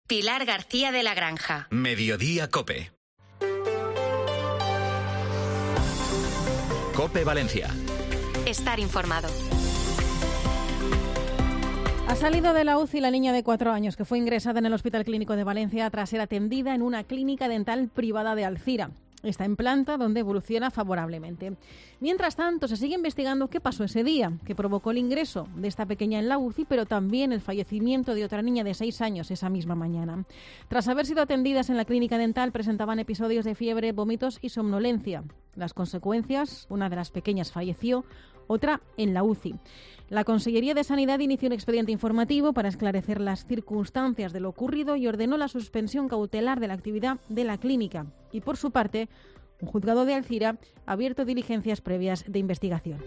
Pilar García de la Granja. Mediodía COPE. COPE Valencia. Estar informado. Ha salido de la UCI la niña de 4 años que fue ingresada en el Hospital Clínico de Valencia tras ser atendida en una clínica dental privada de Alzira. Está en planta donde evoluciona favorablemente. Mientras tanto, se sigue investigando qué pasó ese día, que provocó el ingreso de esta pequeña en la UCI, pero también el fallecimiento de otra niña de 6 años esa misma mañana. Tras haber sido atendidas en la clínica dental, presentaban episodios de fiebre, vómitos y somnolencia. Las consecuencias, una de las pequeñas falleció, otra en la UCI. La Consellería de Sanidad inició un expediente informativo para esclarecer las circunstancias de lo ocurrido y ordenó la suspensión cautelar de la actividad de la clínica. Y por su parte, un juzgado de Alzira ha abierto diligencias previas de investigación.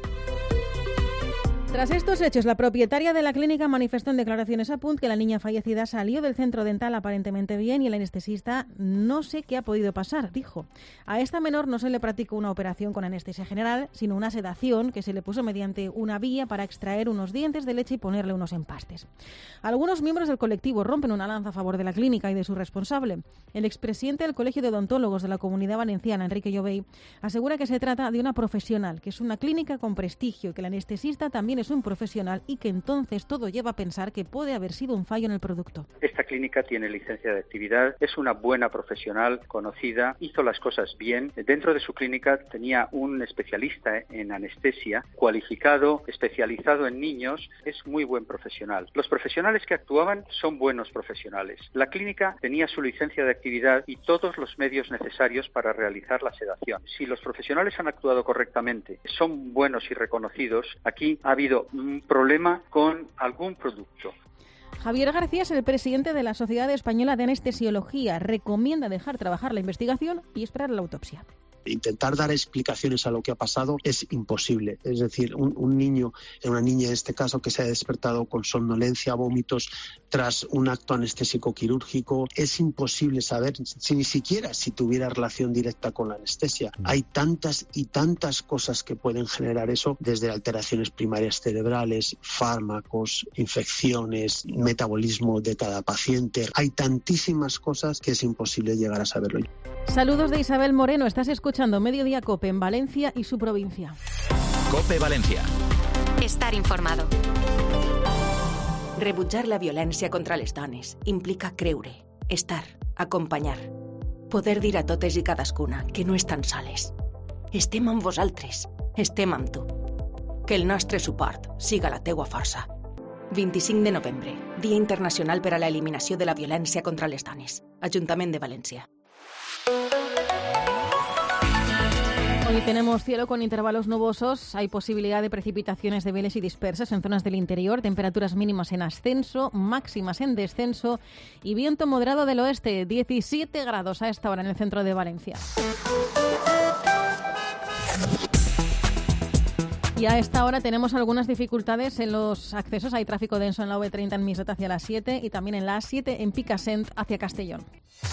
Tras estos hechos, la propietaria de la clínica manifestó en declaraciones a Punt que la niña fallecida salió del centro dental aparentemente bien y el anestesista no sé qué ha podido pasar, dijo. A esta menor no se le practicó una operación con anestesia general, sino una sedación que se le puso mediante una vía para extraer unos dientes de leche y ponerle unos empastes. Algunos miembros del colectivo rompen una lanza a favor de la clínica y de su responsable. El expresidente del Colegio de Odontólogos de la Comunidad Valenciana, Enrique Llobey, asegura que se trata de una profesional, que es una clínica con prestigio y que el anestesista también es un profesional y que entonces todo lleva a pensar que puede haber sido un fallo en el producto. Esta clínica tiene licencia de actividad, es una buena profesional, conocida, hizo las cosas bien. Dentro de su clínica tenía un especialista en anestesia, cualificado, especializado en niños, es muy buen profesional. Los profesionales que actuaban son buenos profesionales. La clínica tenía su licencia de actividad y todos los medios necesarios para realizar la sedación. Si los profesionales han actuado correctamente, son buenos y reconocidos, aquí ha habido un problema con algún producto. Javier García es el presidente de la Sociedad Española de Anestesiología. Recomienda dejar trabajar la investigación y esperar la autopsia. Intentar dar explicaciones a lo que ha pasado es imposible. Es decir, un niño, una niña en este caso, que se ha despertado con somnolencia, vómitos, tras un acto anestésico quirúrgico, es imposible saber ni siquiera si tuviera relación directa con la anestesia. Hay tantas y tantas cosas que pueden generar eso, desde alteraciones primarias cerebrales, fármacos, infecciones, metabolismo de cada paciente. Hay tantísimas cosas que es imposible llegar a saberlo. Saludos de Isabel Moreno. Estás escuchando Mediodía COPE en Valencia y su provincia. COPE Valencia. Estar informado. Rebutjar la violència contra les dones implica creure, estar, acompanyar. Poder dir a totes i cadascuna que no estan soles. Estem amb vosaltres, estem amb tu. Que el nostre suport siga la teua força. 25 de novembre, Dia Internacional per a la Eliminació de la Violència contra les Dones. Ajuntament de València. Hoy tenemos cielo con intervalos nubosos, hay posibilidad de precipitaciones débiles y dispersas en zonas del interior, temperaturas mínimas en ascenso, máximas en descenso y viento moderado del oeste, 17 grados a esta hora en el centro de Valencia. Y a esta hora tenemos algunas dificultades en los accesos. Hay tráfico denso en la V30 en Miset hacia la 7 y también en la A7 en Picassent hacia Castellón.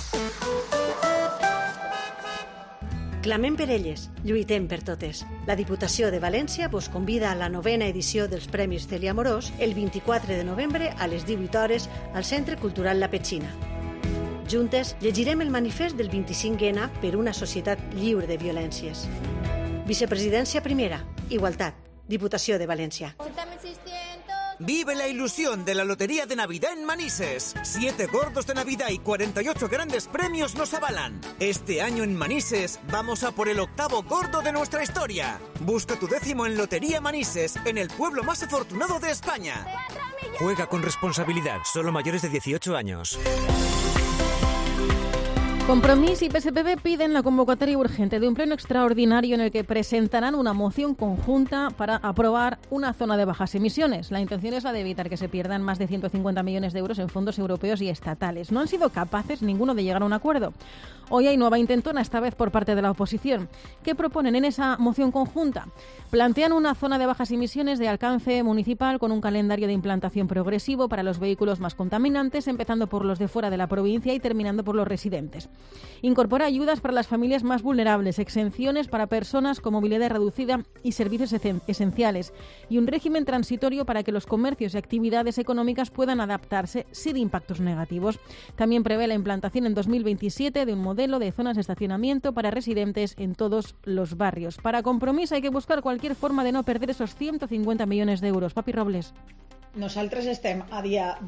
Clamem per elles, lluitem per totes. La Diputació de València vos convida a la 9ª edició dels Premis Celia Amorós el 24 de novembre a les 18 hores al Centre Cultural La Petxina. Juntes llegirem el manifest del 25N per una societat lliure de violències. Vicepresidència primera, igualtat, Diputació de València. Vive la ilusión de la Lotería de Navidad en Manises. 7 gordos de Navidad y 48 grandes premios nos avalan. Este año en Manises vamos a por el 8º gordo de nuestra historia. Busca tu 10º en Lotería Manises, en el pueblo más afortunado de España. Juega con responsabilidad, solo mayores de 18 años. Compromís y PSPB piden la convocatoria urgente de un pleno extraordinario en el que presentarán una moción conjunta para aprobar una zona de bajas emisiones. La intención es la de evitar que se pierdan más de 150 millones de euros en fondos europeos y estatales. No han sido capaces ninguno de llegar a un acuerdo. Hoy hay nueva intentona, esta vez por parte de la oposición. ¿Qué proponen en esa moción conjunta? Plantean una zona de bajas emisiones de alcance municipal con un calendario de implantación progresivo para los vehículos más contaminantes, empezando por los de fuera de la provincia y terminando por los residentes. Incorpora ayudas para las familias más vulnerables, exenciones para personas con movilidad reducida y servicios esenciales, y un régimen transitorio para que los comercios y actividades económicas puedan adaptarse sin impactos negativos. También prevé la implantación en 2027 de un modelo de zonas de estacionamiento para residentes en todos los barrios. Para Compromís hay que buscar cualquier forma de no perder esos 150 millones de euros. Papi Robles. Nosaltres estem a dia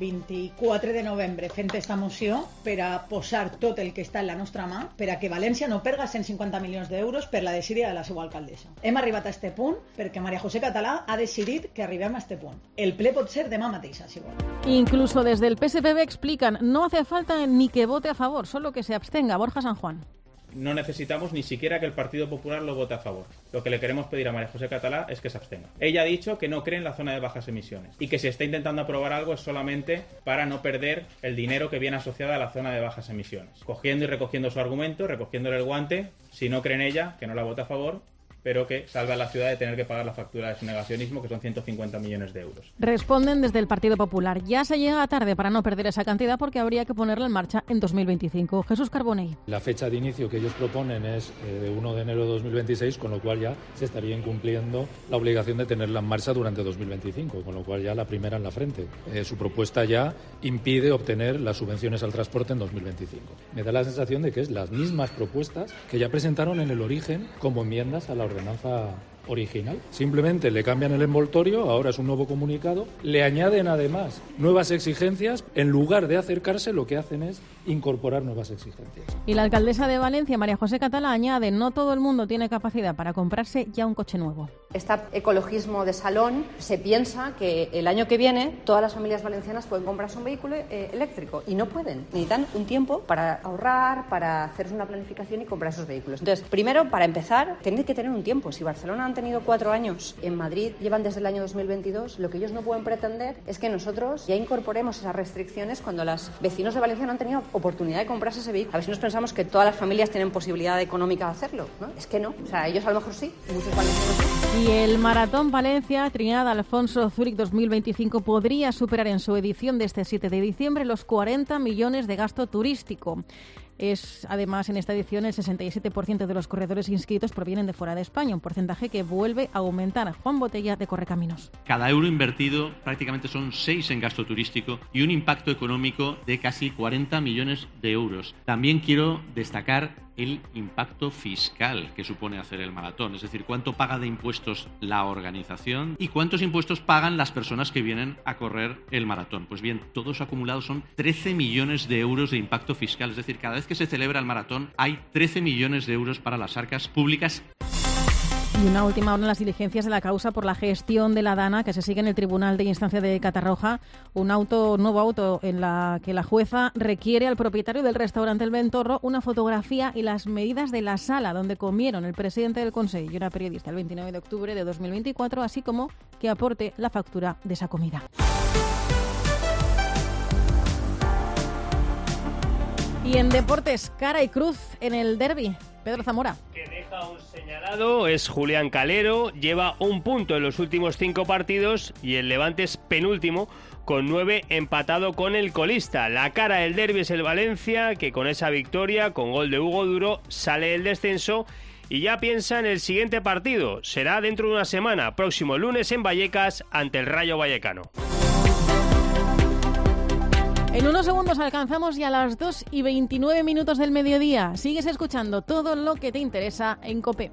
24 de novembre fent esta moció per a posar tot el que està en la nostra mà per a que València no perga 150 milions d'euros per la desídia de la seva alcaldessa. Hem arribat a este punt perquè María José Català ha decidit que arribem a este punt. El ple pot ser demà mateixa, si vol. Incluso desde el PSPB explican, no hace falta ni que vote a favor, solo que se abstenga. Borja San Juan. No necesitamos ni siquiera que el Partido Popular lo vote a favor. Lo que le queremos pedir a María José Català es que se abstenga. Ella ha dicho que no cree en la zona de bajas emisiones y que si está intentando aprobar algo es solamente para no perder el dinero que viene asociado a la zona de bajas emisiones. Cogiendo y recogiendo su argumento, recogiéndole el guante, si no cree en ella, que no la vote a favor, pero que salve a la ciudad de tener que pagar la factura de su negacionismo, que son 150 millones de euros. Responden desde el Partido Popular. Ya se llega tarde para no perder esa cantidad porque habría que ponerla en marcha en 2025. Jesús Carbonell. La fecha de inicio que ellos proponen es de 1 de enero de 2026, con lo cual ya se estaría incumpliendo la obligación de tenerla en marcha durante 2025, con lo cual ya la primera en la frente. Su propuesta ya impide obtener las subvenciones al transporte en 2025. Me da la sensación de que es las mismas propuestas que ya presentaron en el origen como enmiendas a la ordenanza original. Simplemente le cambian el envoltorio, ahora es un nuevo comunicado, le añaden además nuevas exigencias, en lugar de acercarse lo que hacen es incorporar nuevas exigencias. Y la alcaldesa de Valencia, María José Català, añade, no todo el mundo tiene capacidad para comprarse ya un coche nuevo. Este ecologismo de salón, se piensa que el año que viene todas las familias valencianas pueden comprarse un vehículo eléctrico y no pueden. Necesitan un tiempo para ahorrar, para hacerse una planificación y comprar esos vehículos. Entonces, primero, para empezar, tienen que tener un tiempo. Si Barcelona han tenido 4 años, en Madrid llevan desde el año 2022, lo que ellos no pueden pretender es que nosotros ya incorporemos esas restricciones cuando los vecinos de Valencia no han tenido oportunidad de comprarse ese vehículo. A ver si nos pensamos que todas las familias tienen posibilidad económica de hacerlo, ¿no? Es que no. O sea, ellos a lo mejor sí, y muchos valencianos no. Y el Maratón Valencia Trinidad Alfonso Zúrich 2025 podría superar en su edición de este 7 de diciembre los 40 millones de gasto turístico. Es, además, en esta edición el 67% de los corredores inscritos provienen de fuera de España, un porcentaje que vuelve a aumentar. Juan Botella, de Correcaminos. Cada euro invertido prácticamente son 6 en gasto turístico y un impacto económico de casi 40 millones de euros. También quiero destacar el impacto fiscal que supone hacer el maratón, es decir, cuánto paga de impuestos la organización y cuántos impuestos pagan las personas que vienen a correr el maratón. Pues bien, todo eso acumulado son 13 millones de euros de impacto fiscal, es decir, cada vez que se celebra el maratón hay 13 millones de euros para las arcas públicas. Y una última hora en las diligencias de la causa por la gestión de la Dana que se sigue en el Tribunal de Instancia de Catarroja. Un nuevo auto en la que la jueza requiere al propietario del restaurante El Ventorro una fotografía y las medidas de la sala donde comieron el presidente del Consejo y una periodista el 29 de octubre de 2024, así como que aporte la factura de esa comida. Y en deportes, cara y cruz en el derbi. Pedro Zamora. Que deja un señalado es Julián Calero, lleva un punto en los últimos 5 partidos y el Levante es penúltimo con 9 empatado con el colista. La cara del derbi es el Valencia, que con esa victoria, con gol de Hugo Duro, sale del descenso y ya piensa en el siguiente partido. Será dentro de una semana, próximo lunes en Vallecas, ante el Rayo Vallecano. En unos segundos alcanzamos ya las 2:29 del mediodía. Sigues escuchando todo lo que te interesa en COPE.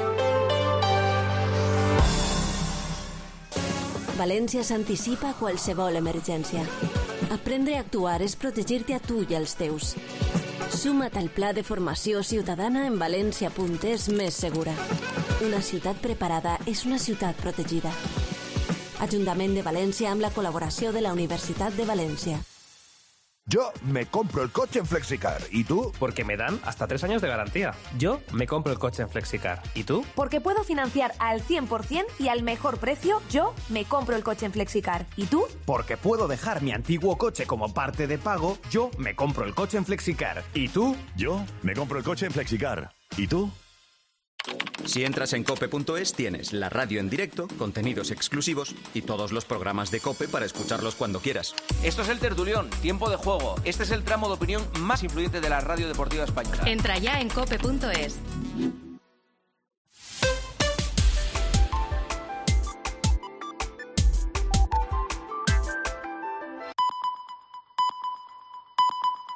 València s'anticipa a qualsevol emergència. Aprendre a actuar és protegir-te a tu i als teus. Suma't al pla de formació ciutadana en valencia.es més segura. Una ciutat preparada és una ciutat protegida. Ajuntament de València amb la col·laboració de la Universitat de València. Yo me compro el coche en Flexicar. ¿Y tú? Porque me dan hasta 3 años de garantía. Yo me compro el coche en Flexicar. ¿Y tú? Porque puedo financiar al 100% y al mejor precio. Yo me compro el coche en Flexicar. ¿Y tú? Porque puedo dejar mi antiguo coche como parte de pago. Yo me compro el coche en Flexicar. ¿Y tú? Yo me compro el coche en Flexicar. ¿Y tú? Si entras en cope.es tienes la radio en directo, contenidos exclusivos y todos los programas de COPE para escucharlos cuando quieras. Esto es El Tertulión, tiempo de juego. Este es el tramo de opinión más influyente de la radio deportiva española. Entra ya en cope.es.